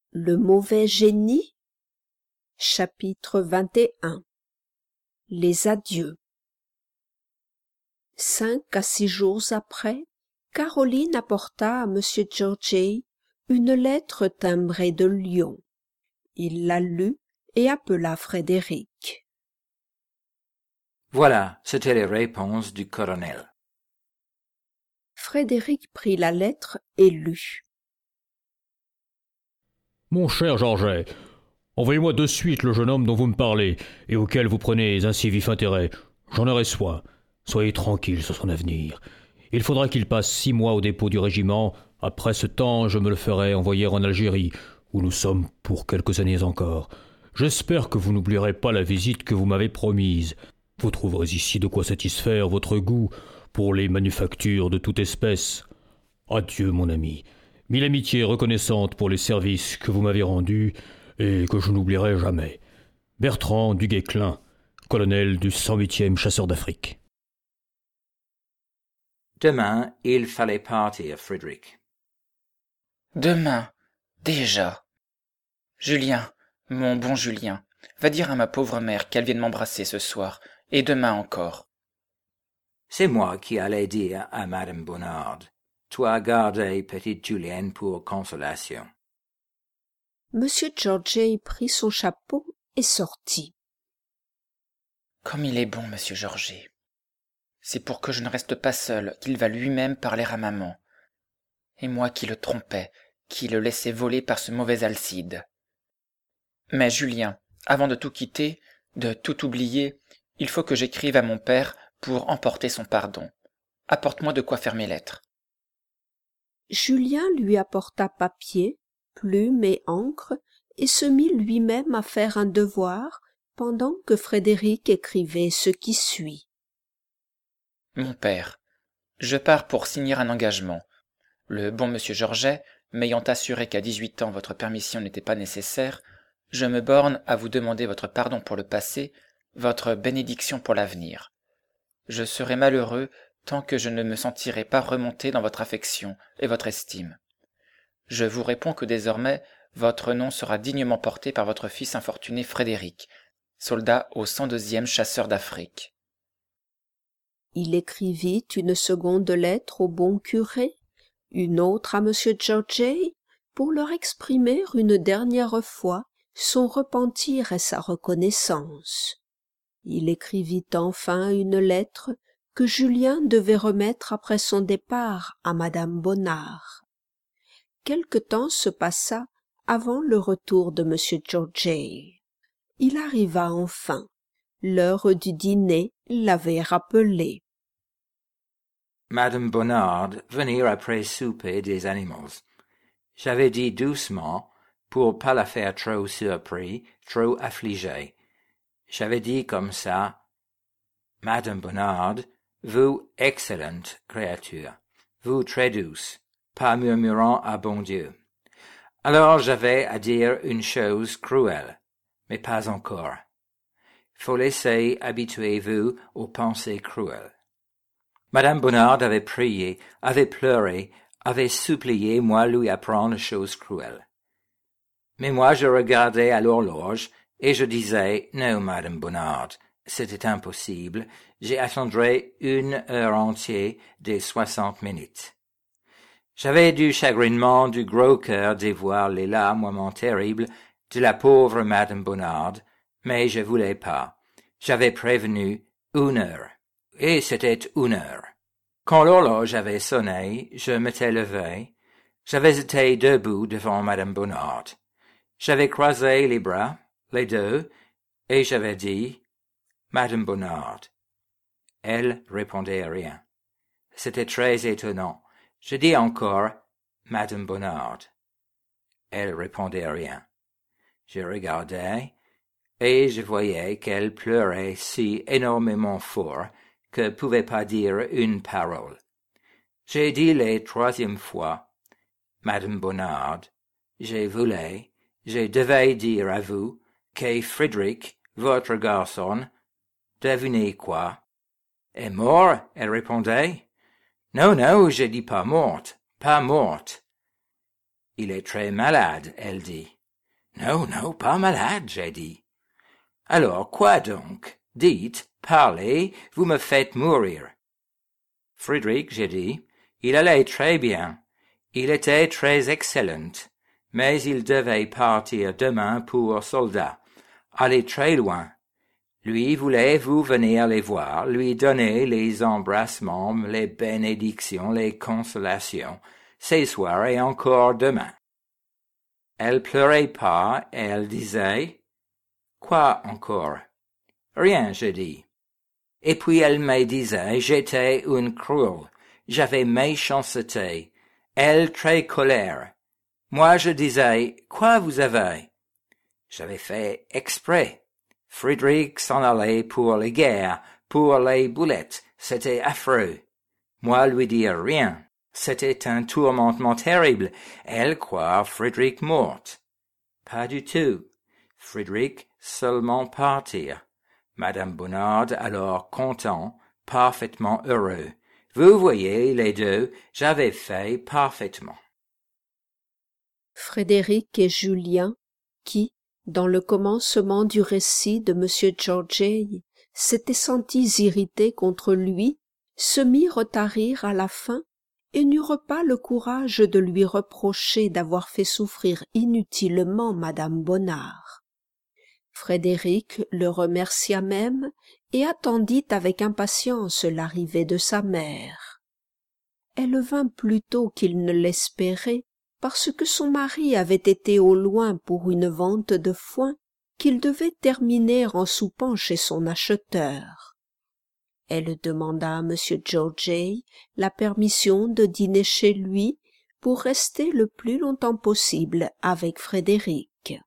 Le mauvais génie. Chapitre 21. Les adieux. 5 à 6 jours après, Caroline apporta à M. Georgey une lettre timbrée de Lyon. Il la lut et appela Frédéric. Voilà, c'était les réponses du colonel. Frédéric prit la lettre et lut. Mon cher Georgey, envoyez-moi de suite le jeune homme dont vous me parlez et auquel vous prenez un si vif intérêt. J'en aurai soin. Soyez tranquille sur son avenir. Il faudra qu'il passe 6 mois au dépôt du régiment. Après ce temps, je me le ferai envoyer en Algérie, où nous sommes pour quelques années encore. J'espère que vous n'oublierez pas la visite que vous m'avez promise. Vous trouverez ici de quoi satisfaire votre goût pour les manufactures de toute espèce. Adieu, mon ami. Mille amitiés reconnaissantes pour les services que vous m'avez rendus et que je n'oublierai jamais. Bertrand du Guesclin, colonel du 108e chasseurs d'Afrique. Demain, il fallait partir, Frédéric. Demain, déjà. Julien, mon bon Julien, va dire à ma pauvre mère qu'elle vienne m'embrasser ce soir, et demain encore. C'est moi qui allais dire à Madame Bonnard. Toi gardez petite Julienne pour consolation. M. Georgey prit son chapeau et sortit. Comme il est bon, monsieur Georgey. C'est pour que je ne reste pas seul qu'il va lui-même parler à maman. Et moi qui le trompais, qui le laissais voler par ce mauvais Alcide. Mais Julien, avant de tout quitter, de tout oublier, il faut que j'écrive à mon père pour emporter son pardon. Apporte-moi de quoi faire mes lettres. Julien lui apporta papier, plume et encre, et se mit lui-même à faire un devoir, pendant que Frédéric écrivait ce qui suit. Mon père, je pars pour signer un engagement. Le bon monsieur Georgey, m'ayant assuré qu'à 18 ans votre permission n'était pas nécessaire, je me borne à vous demander votre pardon pour le passé, votre bénédiction pour l'avenir. Je serai malheureux tant que je ne me sentirai pas remonté dans votre affection et votre estime. Je vous réponds que désormais, votre nom sera dignement porté par votre fils infortuné Frédéric, soldat au 102e chasseurs d'Afrique. Il écrivit une seconde lettre au bon curé, une autre à M. Georgey, pour leur exprimer une dernière fois son repentir et sa reconnaissance. Il écrivit enfin une lettre que Julien devait remettre après son départ à Madame Bonnard. Quelque temps se passa avant le retour de M. Georgey. Il arriva enfin. L'heure du dîner l'avait rappelé. Madame Bonnard venir après souper des animaux. J'avais dit doucement, pour pas la faire trop surpris, trop affligée. J'avais dit comme ça, Madame Bonnard, vous excellente créature, vous très douce, pas murmurant à bon Dieu. Alors j'avais à dire une chose cruelle, mais pas encore. Faut laisser habituer-vous aux pensées cruelles. Madame Bonnard avait prié, avait pleuré, avait supplié moi lui apprendre choses cruelles. Mais moi je regardais à l'horloge et je disais, non, Madame Bonnard, c'était impossible, j'y attendrai 1 heure entière des 60 minutes. J'avais du chagrinement du gros cœur de voir les larmes terribles de la pauvre Madame Bonnard, mais je voulais pas. J'avais prévenu 1 heure, et c'était 1 heure. Quand l'horloge avait sonné, je m'étais levé. J'avais été debout devant Madame Bonnard. J'avais croisé les bras, les deux, et j'avais dit, Madame Bonnard. Elle répondait rien. C'était très étonnant. Je dis encore, Madame Bonnard. Elle répondait rien. Je regardais, et je voyais qu'elle pleurait si énormément fort que pouvait pas dire une parole. J'ai dit la 3e fois, Madame Bonnard, je devais dire à vous que Frédéric, votre garçon, devinez quoi? Est mort? Elle répondait. Non, non, je dis pas morte, pas morte. Il est très malade, elle dit. Non, non, pas malade, j'ai dit. Alors, quoi donc? Dites, parlez, vous me faites mourir. Frédéric, j'ai dit, il allait très bien. Il était très excellent, mais il devait partir demain pour soldats, aller très loin. Lui voulait vous venir les voir, lui donner les embrassements, les bénédictions, les consolations, ce soir et encore demain. Elle pleurait pas et elle disait, « Quoi encore? » Rien, je dis. Et puis elle me disait, j'étais une cruelle, j'avais méchanceté, elle très colère. Moi je disais, quoi vous avez? J'avais fait exprès. Frédéric s'en allait pour les guerres, pour les boulettes, c'était affreux. Moi lui dire rien, c'était un tourmentement terrible, elle croit Frédéric mort. Pas du tout. Frédéric seulement partir. Madame Bonnard alors content, parfaitement heureux. Vous voyez, les deux, j'avais fait parfaitement. Frédéric et Julien, qui, dans le commencement du récit de M. Georgey, s'étaient sentis irrités contre lui, se mirent à rire à la fin et n'eurent pas le courage de lui reprocher d'avoir fait souffrir inutilement madame Bonnard. Frédéric le remercia même et attendit avec impatience l'arrivée de sa mère. Elle vint plus tôt qu'il ne l'espérait, parce que son mari avait été au loin pour une vente de foin qu'il devait terminer en soupant chez son acheteur. Elle demanda à M. Georgey la permission de dîner chez lui pour rester le plus longtemps possible avec Frédéric.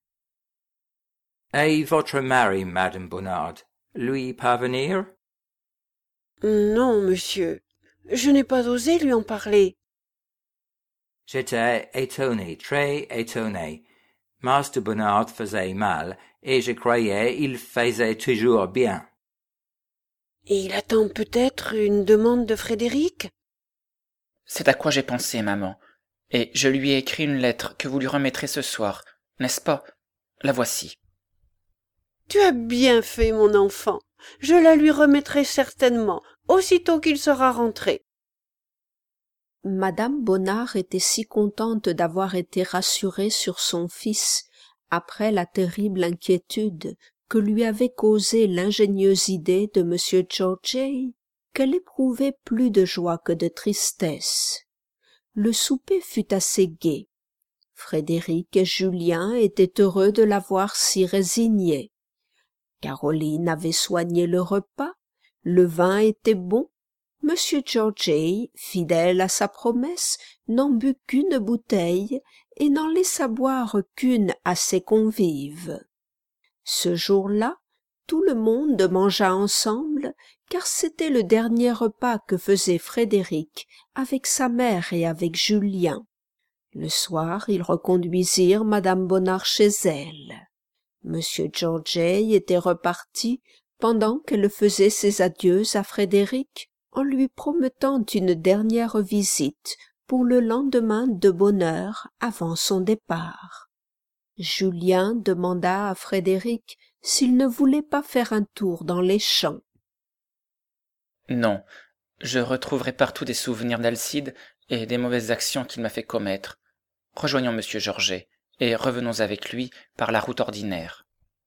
Et votre mari, madame Bonnard, lui pas venir? Non, monsieur, je n'ai pas osé lui en parler. J'étais étonné, très étonné. Master Bonnard faisait mal, et je croyais il faisait toujours bien. Et il attend peut-être une demande de Frédéric? C'est à quoi j'ai pensé, maman, et je lui ai écrit une lettre que vous lui remettrez ce soir, n'est-ce pas? La voici. Tu as bien fait, mon enfant. Je la lui remettrai certainement, aussitôt qu'il sera rentré. Madame Bonnard était si contente d'avoir été rassurée sur son fils après la terrible inquiétude que lui avait causée l'ingénieuse idée de M. Georgey qu'elle éprouvait plus de joie que de tristesse. Le souper fut assez gai. Frédéric et Julien étaient heureux de la voir si résignée. Caroline avait soigné le repas, le vin était bon. M. Georgey, fidèle à sa promesse, n'en but qu'une bouteille et n'en laissa boire qu'une à ses convives. Ce jour-là, tout le monde mangea ensemble, car c'était le dernier repas que faisait Frédéric avec sa mère et avec Julien. Le soir, ils reconduisirent madame Bonnard chez elle. M. Georgey était reparti pendant qu'elle faisait ses adieux à Frédéric, en lui promettant une dernière visite pour le lendemain de bonne heure avant son départ. Julien demanda à Frédéric s'il ne voulait pas faire un tour dans les champs. Non, je retrouverai partout des souvenirs d'Alcide et des mauvaises actions qu'il m'a fait commettre. Rejoignons M. Georgey et revenons avec lui par la route ordinaire.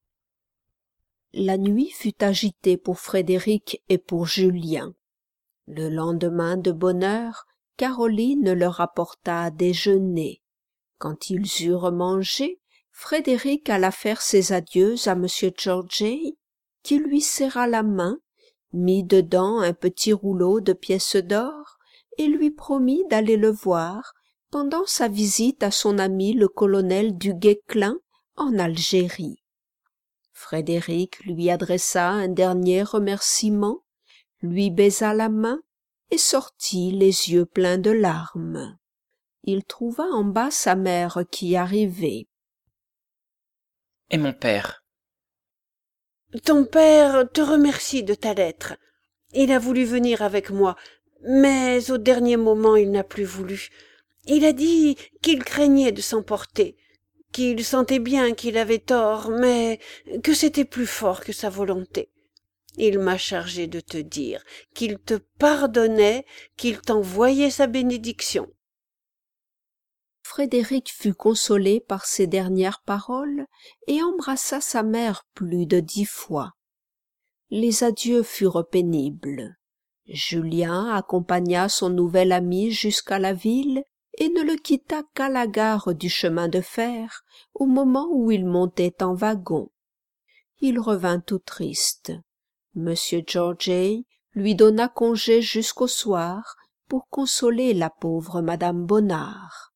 La nuit fut agitée pour Frédéric et pour Julien. Le lendemain de bonne heure, Caroline leur apporta à déjeuner. Quand ils eurent mangé, Frédéric alla faire ses adieux à M. Georgey, qui lui serra la main, mit dedans un petit rouleau de pièces d'or et lui promit d'aller le voir pendant sa visite à son ami le colonel du Guesclin en Algérie. Frédéric lui adressa un dernier remerciement, lui baisa la main et sortit les yeux pleins de larmes. Il trouva en bas sa mère qui arrivait. « Et mon père ?» Ton père te remercie de ta lettre. Il a voulu venir avec moi, mais au dernier moment il n'a plus voulu. Il a dit qu'il craignait de s'emporter, qu'il sentait bien qu'il avait tort, mais que c'était plus fort que sa volonté. Il m'a chargé de te dire qu'il te pardonnait, qu'il t'envoyait sa bénédiction. Frédéric fut consolé par ces dernières paroles et embrassa sa mère plus de 10 fois. Les adieux furent pénibles. Julien accompagna son nouvel ami jusqu'à la ville et ne le quitta qu'à la gare du chemin de fer, au moment où il montait en wagon. Il revint tout triste. Monsieur Georgey lui donna congé jusqu'au soir pour consoler la pauvre madame Bonnard.